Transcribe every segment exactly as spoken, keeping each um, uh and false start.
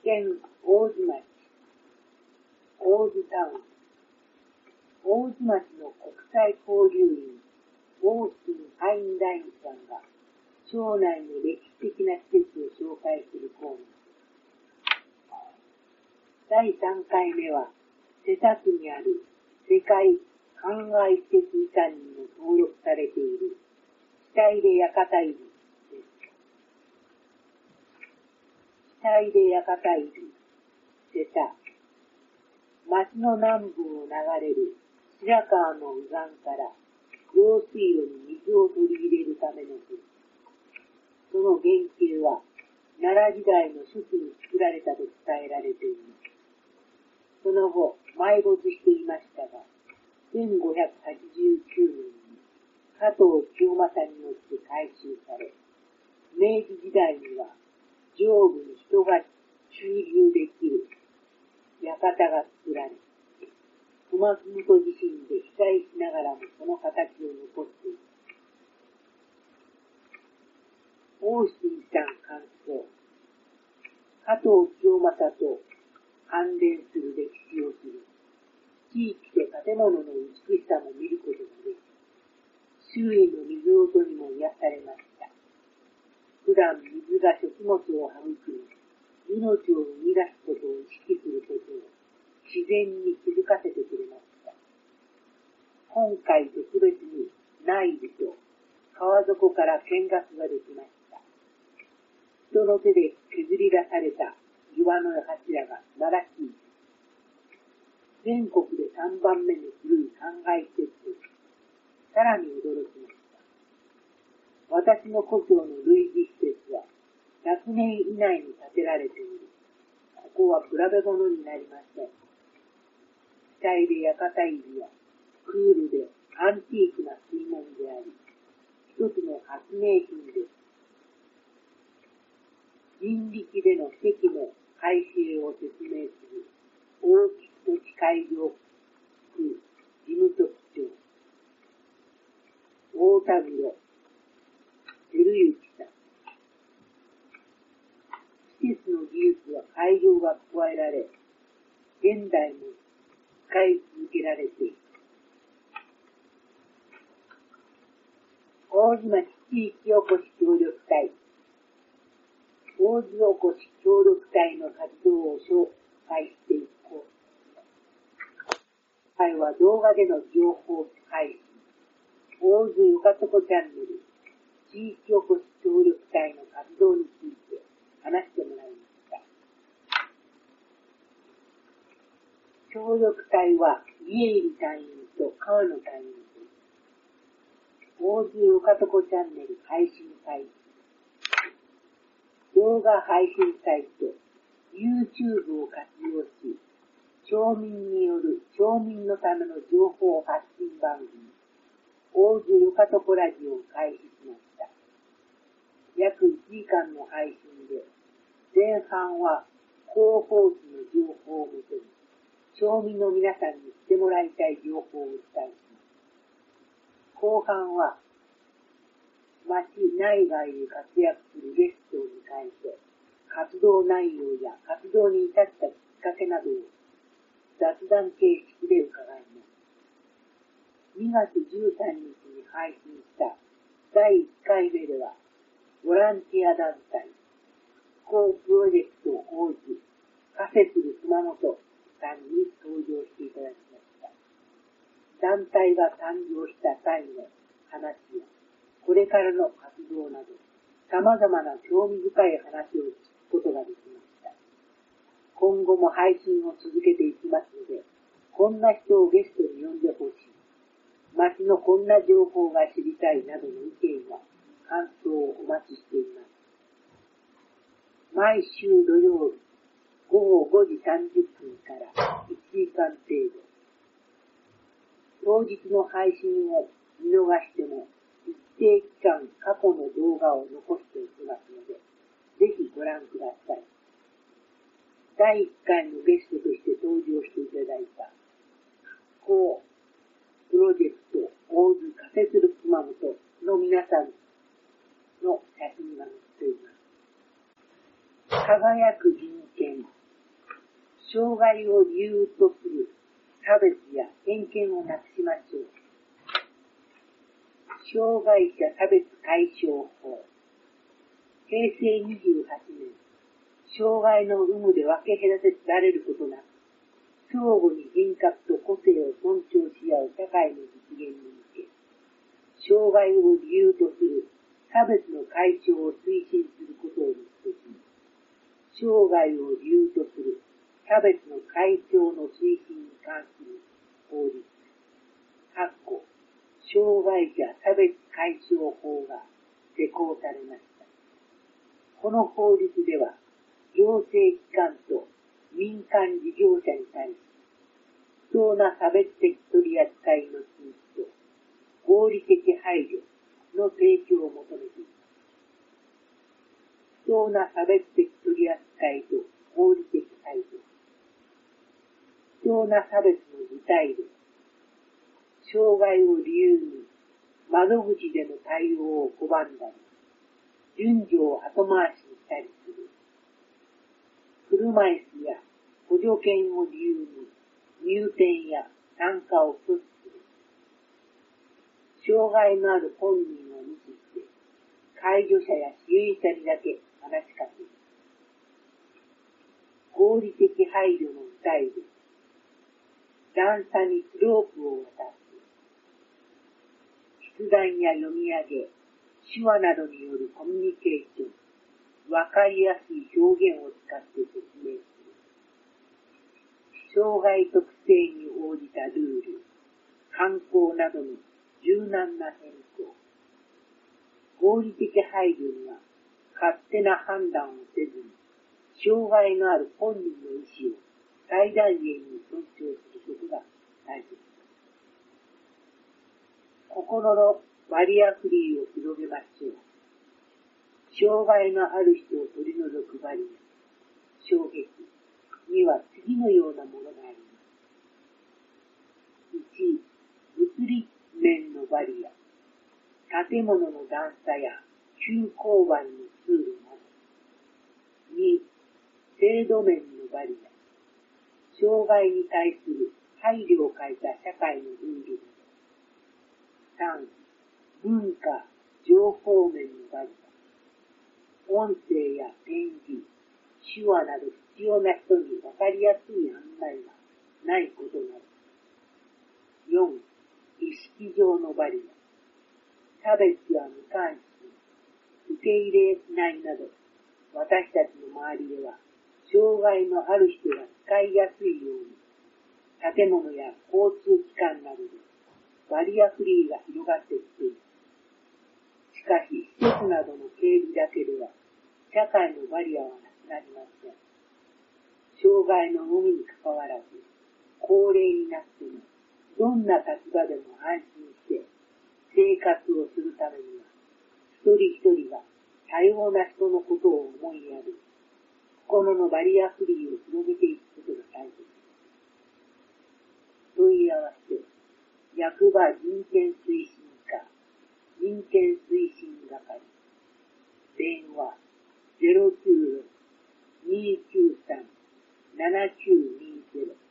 県大津町、大津タウン、大津町の国際交流員、オースティン・ファインダインさんが、町内の歴史的な施設を紹介するコーナー。だいさんかいめは、瀬田区にある世界灌漑施設遺産にも登録されている下出屋形入りです。下出屋形入り、瀬田。町の南部を流れる白川の右岸から用水路に水を取り入れるための図。その原型は奈良時代の初期に作られたと伝えられています。その後、埋没していましたが、せんごひゃくはちじゅうきゅうねんに加藤清正によって改修され、明治時代には上部に人が駐留できる館が作られ、熊本地震で被災しながらもその形を残しています。大新さん感想。加藤清正と関連する歴史を知る。地域で建物の美しさも見ることができ、周囲の水音にも癒されました。普段水が食物を育み、命を生み出すことを意識することを自然に気づかせてくれました。今回特別に内部と川底から見学ができました。人の手で削り出された岩の柱が奈良市。全国でさんばんめの古い灌漑施設です。さらに驚きました。私の故郷の類似施設はひゃくねん以内に建てられている。ここは比べ物になりません。下入れ屋形入りはクールでアンティークな水門であり、一つの発明品です。人力での堰の改正を説明する大木土地改良区事務局長、大田黒照之さん。施設の技術は改良が加えられ、現代も使い続けられている。大津町地域おこし協力隊、大津おこし協力隊の活動を紹介していこう。今回は動画での情報配信、大津よかとこチャンネル、地域おこし協力隊の活動について話してもらいました。協力隊は家入隊員と川野隊員です。大津よかとこチャンネル配信サイト、動画配信サイト、YouTube を活用し、町民による町民のための情報発信番組、大津よかとこラジオを開始しました。約いちじかんの配信で、前半は広報誌の情報をもとに、町民の皆さんに知ってもらいたい情報をお伝えします。後半は、町内外で活躍するゲストを迎えて、活動内容や活動に至ったきっかけなどを雑談形式で伺います。にがつじゅうさんにちに配信しただいいっかいめでは、ボランティア団体、復興プロジェクト大津、カフェする熊本さんに登場していただきました。団体が誕生した際の話や、これからの活動など、様々な興味深い話を聞くことができました。今後も配信を続けていきますので、こんな人をゲストに呼んでほしい、町のこんな情報が知りたいなどの意見や感想をお待ちしています。毎週土曜日、ごごごじさんじゅっぷんからいちじかん程度。当日の配信を見逃しても、一定期間過去の動画を残しておきますので、ぜひご覧ください。だいいっかいのゲストとして登場していただいた、復興プロジェクト大津カフェする熊本の皆さんの写真が載っています。輝く人権障害を理由とする差別や偏見をなくしましょう。障害者差別解消法。へいせいにじゅうはちねん、障害の有無で分け隔てられることなく、相互に人格と個性を尊重し合う社会の実現に向け、障害を理由とする差別の解消を推進することを目的に、障害を理由とする差別の解消の推進に関する法律、かっこ障害者差別解消法が施行されました。この法律では、行政機関と民間事業者に対し、不当な差別的取り扱いの禁止と合理的配慮の提供を求めています。不当な差別的取り扱いと合理的配慮。不当な差別の具体例。障害を理由に窓口での対応を拒んだり、順序を後回しにしたりする。車椅子や補助犬を理由に入店や参加を拒否する。障害のある本人を無視して、介助者や支援者にだけ話しかける。合理的配慮の具体で、段差にスロープを渡す。筆談や読み上げ、手話などによるコミュニケーション、わかりやすい表現を使って説明する。障害特性に応じたルール、慣行などの柔軟な変更。合理的配慮には勝手な判断をせずに、障害のある本人の意思を最大限に尊重することが大切です。心のバリアフリーを広げましょう。障害のある人を取り除くバリア、障壁には次のようなものがあります。いち、物理面のバリア、建物の段差や急勾配の通路など。に、制度面のバリア、障害に対する配慮を欠いた社会のルールなど。さん、文化、情報面のバリア、音声や展示、手話など必要な人に分かりやすい案内がないことなど。よん、意識上のバリア、差別や無関心、受け入れないなど、私たちの周りでは、障害のある人が使いやすいように、建物や交通機関などでバリアフリーが広がってきています。しかし、施設などの警備だけでは、社会のバリアはなくなりません。障害の有無にかかわらず、高齢になっても、どんな立場でも安心して生活をするためには、一人一人が多様な人のことを思いやる、心のバリアフリーを広げていくことが大切です。問い合わせ、役場人権推進課、人権推進係、電話ゼロきゅうろく にーきゅうさん ななきゅうにゼロ。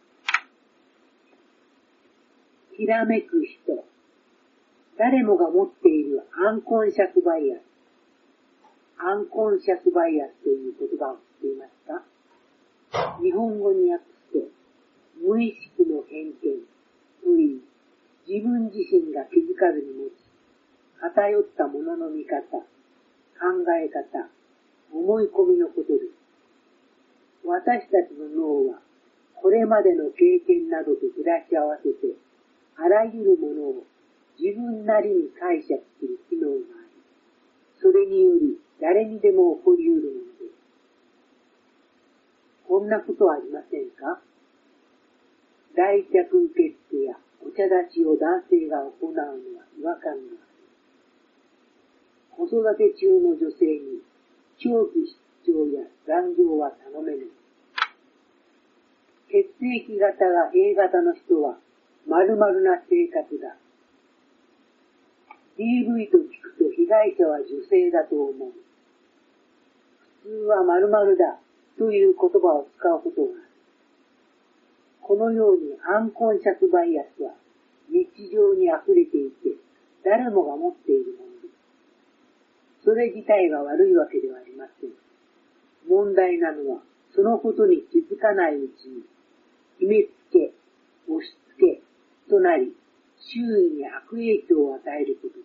ひらめく人、誰もが持っているアンコンシャスバイアス。アンコンシャスバイアスという言葉を知っていますか？日本語に訳すと、無意識の偏見といい、自分自身が気づかずに持ち、偏ったものの見方、考え方、思い込みのことです。私たちの脳は、これまでの経験などと照らし合わせて、あらゆるものを自分なりに解釈する機能があり、それにより誰にでも起こり得るものです。こんなことはありませんか？来客受付やお茶出しを男性が行うのは違和感がある。子育て中の女性に長期出張や残業は頼めない。血液型が A 型の人は〇〇な性格だ。ディーブイ と聞くと被害者は女性だと思う。普通は〇〇だという言葉を使うことがある。 このようにアンコンシャスバイアスは日常に溢れていて、誰もが持っているものです。それ自体が悪いわけではありません。問題なのは、そのことに気づかないうちに、決めつけ、押し付けとなり、周囲に悪影響を与えることです。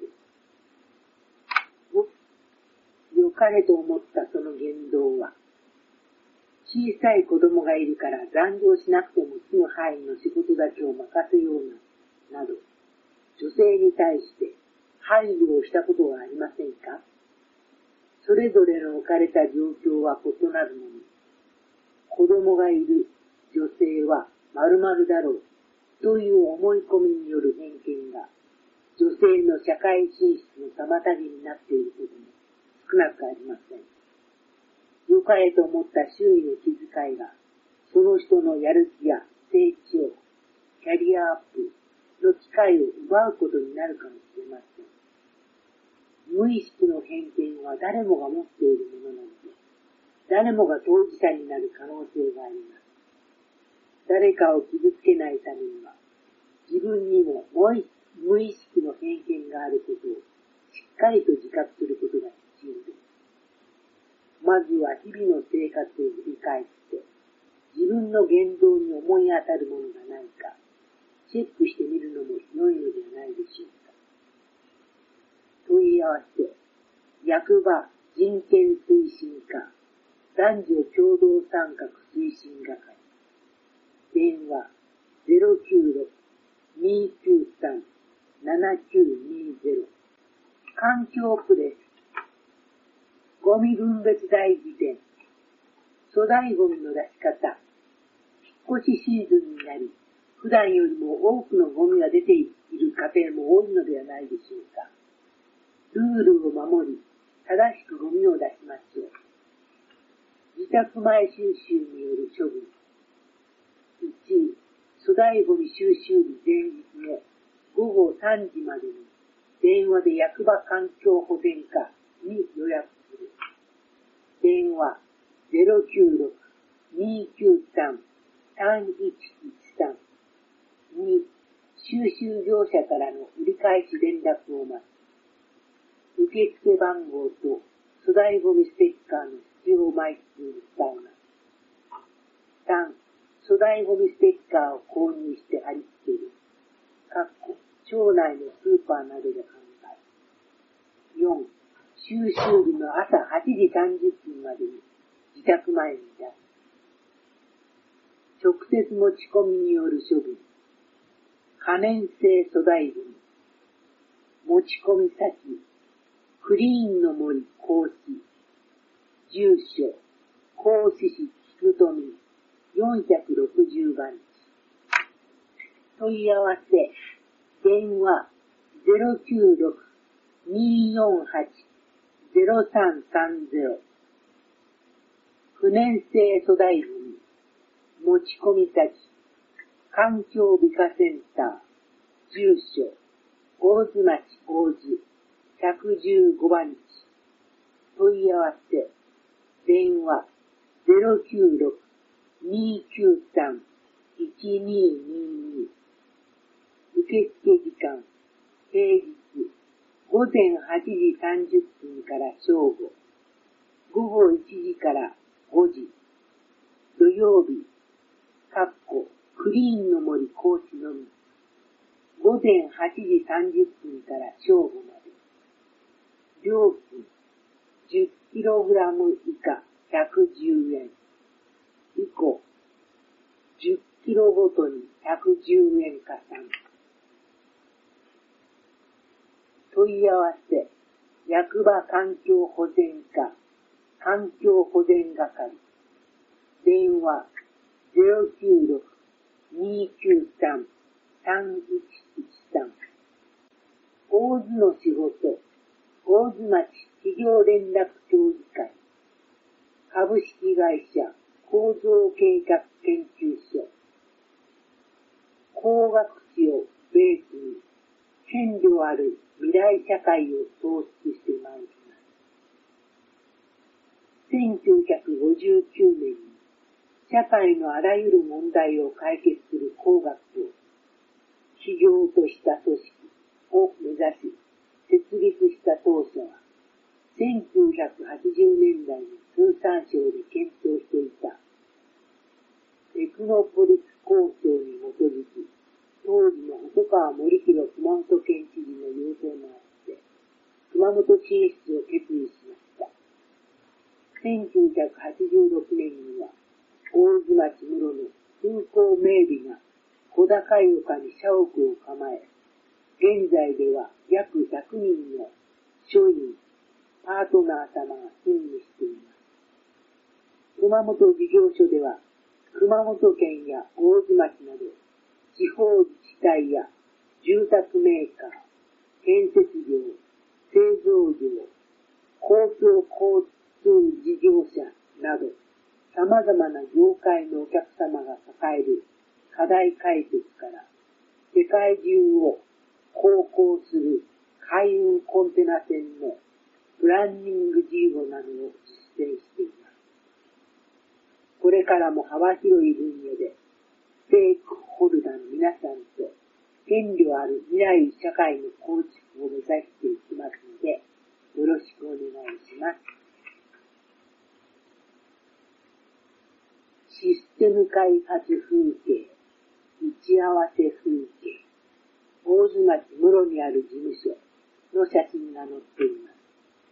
良かれと思ったその言動は、小さい子供がいるから残業しなくても済む範囲の仕事だけを任せような、など、女性に対して配慮をしたことはありませんか？それぞれの置かれた状況は異なるのに、子供がいる女性は〇〇だろうという思い込みによる偏見が、女性の社会進出の妨げになっていることも少なくありません。良かれと思った周囲の気遣いが、その人のやる気や成長、キャリアアップの機会を奪うことになるかもしれません。無意識の偏見は誰もが持っているものなので、誰もが当事者になる可能性があります。誰かを傷つけないためには、自分にも無意識の偏見があることをしっかりと自覚することが必要です。まずは日々の生活を振り返って、自分の言動に思い当たるものがないか、チェックしてみるのも良いのではないでしょうか。問い合わせ、役場人権推進課、男女共同参画推進係、電話 ゼロきゅうろく にーきゅうさん ななきゅうにーゼロ、環境プレス、ゴミ分別大辞典、粗大ゴミの出し方、引っ越しシーズンになり、普段よりも多くのゴミが出ている家庭も多いのではないでしょうか。ルールを守り、正しくゴミを出しましょう。自宅前収集による処分。いち、粗大ゴミ収集日前日のごごさんじまでに電話で役場環境保全課に予約する。電話 ゼロきゅうろく にーきゅうさん さんいちいちさん。に、収集業者からの売り返し連絡を待つ。受付番号と粗大ゴミステッカーの必要枚数に伝えます。さん、粗大ゴミステッカーを購入して貼り付ける。かっこ町内のスーパーなどで販売。よん、収集日の朝はちじさんじゅっぷんまでに自宅前に出す。直接持ち込みによる処分。可燃性粗大ゴミ。持ち込み先。クリーンの森甲子。住所。甲子市菊富よんひゃくろくじゅうばんち。問い合わせ。電話 ゼロきゅうろく にーよんはち ゼロさんさんゼロ。不燃性粗大ゴミ。持ち込み先。環境美化センター。住所。大津町大津ひゃくじゅうごばんち。問い合わせ。電話 ゼロきゅうろく にーきゅうさん いちにーにーにー。受付時間。平日ごぜんはちじさんじゅっぷんから正午。ごごいちじからごじ。土曜日。かっこクリーンの森高知のみ。ごぜんはちじさんじゅっぷんから正午まで。料金 じゅっキログラム 以下ひゃくじゅうえん。以降、じゅっキロごとにひゃくじゅうえん加算。問い合わせ、役場環境保全課、環境保全係。電話 ゼロきゅうろく にーきゅうさん さんいちいちさん。大津の仕事、大津町企業連絡協議会。株式会社構造計画研究所。高学知をベースに、権利ある未来社会を創出してまいります。せんきゅうひゃくごじゅうきゅうねんに、チ社会のあらゆる問題を解決する工学を企業とした組織を目指し設立した当社は、せんきゅうひゃくはちじゅうねんだいに通産省で検討していたテクノポリス構想に基づき、当時の細川守弘熊本県知事の要請もあって、熊本進出を決意しました。せんきゅうひゃくはちじゅうろくねんには、大津町室の風光明媚な小高い丘に社屋を構え、現在では約ひゃくにんの署員、パートナー様が勤務しています。熊本事業所では、熊本県や大津町など、地方自治体や住宅メーカー、建設業、製造業、公共交通事業者など、様々な業界のお客様が抱える課題解決から、世界中を航行する海運コンテナ船のプランニング事業などを実践しています。これからも幅広い分野で、ステークホルダーの皆さんと権利ある未来社会の構築を目指していきますので、よろしくお願いします。システム開発風景、打ち合わせ風景、大津町室にある事務所の写真が載っています。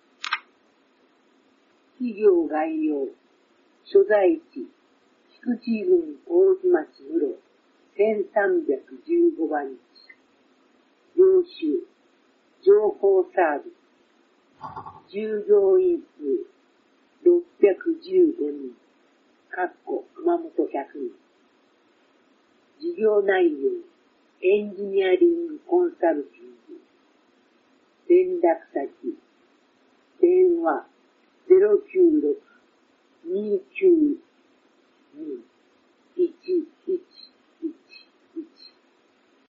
企業概要、所在地、菊池郡大津町室、せんさんびゃくじゅうごばんち、領収、情報サービス、従業員数ろっぴゃくじゅうごにん、かっこ熊本ひゃくにん。事業内容、エンジニアリングコンサルティング。連絡先、電話ゼロきゅうろく にきゅう